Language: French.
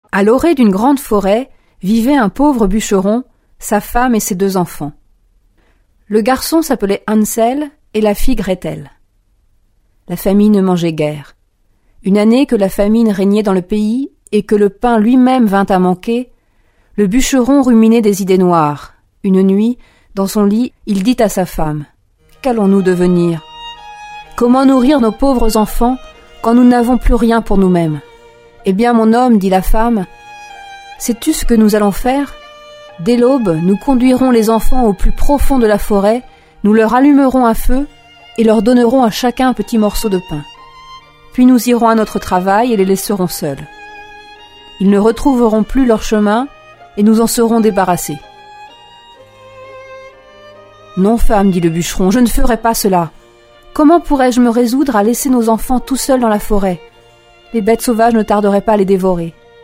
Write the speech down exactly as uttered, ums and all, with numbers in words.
À l'orée d'une grande forêt vivait un pauvre bûcheron, sa femme et ses deux enfants. Le garçon s'appelait Hansel et la fille Gretel. La famille ne mangeait guère. Une année que la famine régnait dans le pays et que le pain lui-même vint à manquer, le bûcheron ruminait des idées noires. Une nuit, dans son lit, il dit à sa femme « Qu'allons-nous devenir ? Comment nourrir nos pauvres enfants quand nous n'avons plus rien pour nous-mêmes ? Eh bien, mon homme, dit la femme, sais-tu ce que nous allons faire ? Dès l'aube, nous conduirons les enfants au plus profond de la forêt, nous leur allumerons un feu et leur donnerons à chacun un petit morceau de pain. Puis nous irons à notre travail et les laisserons seuls. Ils ne retrouveront plus leur chemin et nous en serons débarrassés. » « Non, femme, dit le bûcheron, je ne ferai pas cela. Comment pourrais-je me résoudre à laisser nos enfants tout seuls dans la forêt ? Les bêtes sauvages ne tarderaient pas à les dévorer.